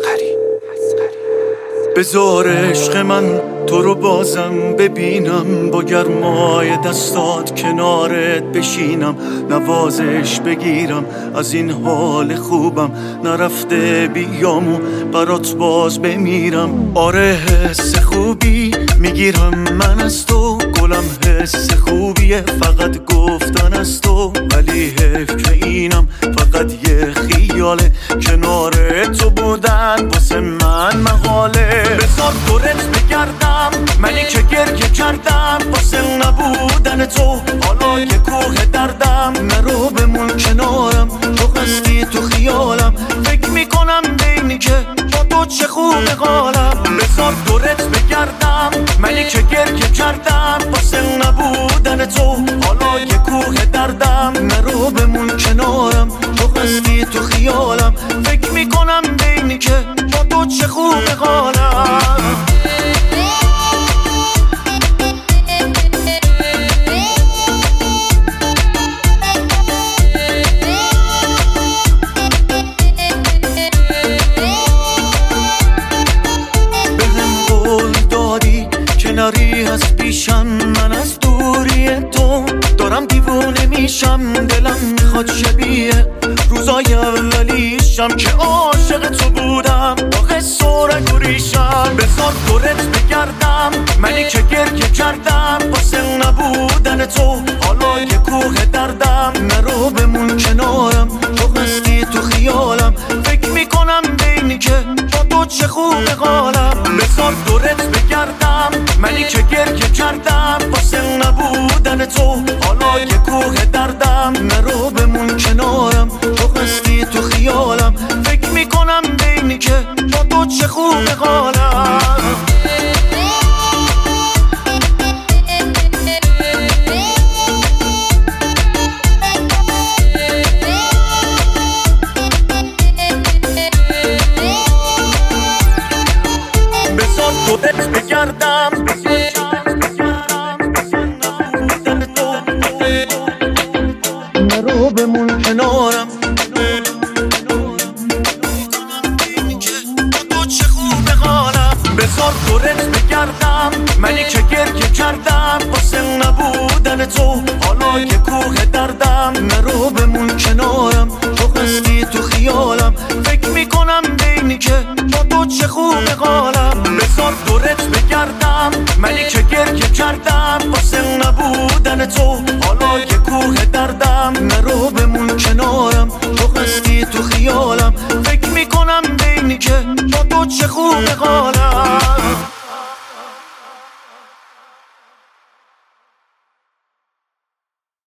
بذار عشق من تو رو بازم ببینم، با گرمای دستات کنارت بشینم، نوازش بگیرم از این حال خوبم، نرفته بیامو برات باز بمیرم. آره حس خوبی میگیرم من از تو، گلم حس خوبیه فقط گفتن از تو، ولی حیف که اینم فقط یه خیاله، کنار تو بودن واسه من مقاله. بذار دورت بگردم منی که گریه کردم واسه نبودن تو، حالا یه کوه دردم، نرو بمون کنارم، تو هستی تو خیالم، فکر میکنم بینی که با تو چه خوب حالم. بذار دورت بگردم منی که گریه کردم واسه نبودن تو، حالا یه کوه دردم، نرو بمون کنارم، تو هستی تو خیالم، فکر میکنم بینی که با تو چه خوب حالم. نری از پیشم من از دوری تو دارم دیوونه میشم، دلم میخواد شبیه روزای اولیشم که عاشق تو بودم با قصه و رنگ و ریشم. بذار دورت بگردم منی که گریه کردم واسه نبودن تو، حالا یه کوه دردم، نرو بمون کنارم، تو هستی تو خیالم، فکر میکنم بینی که با تو چه خوب حالم. بذار دورت بگردم منی که گریه کردم واسه نبودن تو، حالا یه کوه دردم، نرو بمون کنارم، تو هستی تو خیالم، فکر میکنم بینی که با تو چه خوب حالم. بذار دورت بگردم نرو بمون کنارم، بذار دورت بگردم منی که گریه کردم واسه نبودن تو، حالا یه کوه دردم، نرو بمون کنارم، تو هستی تو خیالم، فکر میکنم بینی که با تو چه خوب حالم. بذار دورت بگردم منی که گریه کردم واسه نبودن تو، حالا یه کوه دردم، نرو بمون کنارم، تو هستی تو خیالم، فکر میکنم بینی که با تو چه خوب حالم.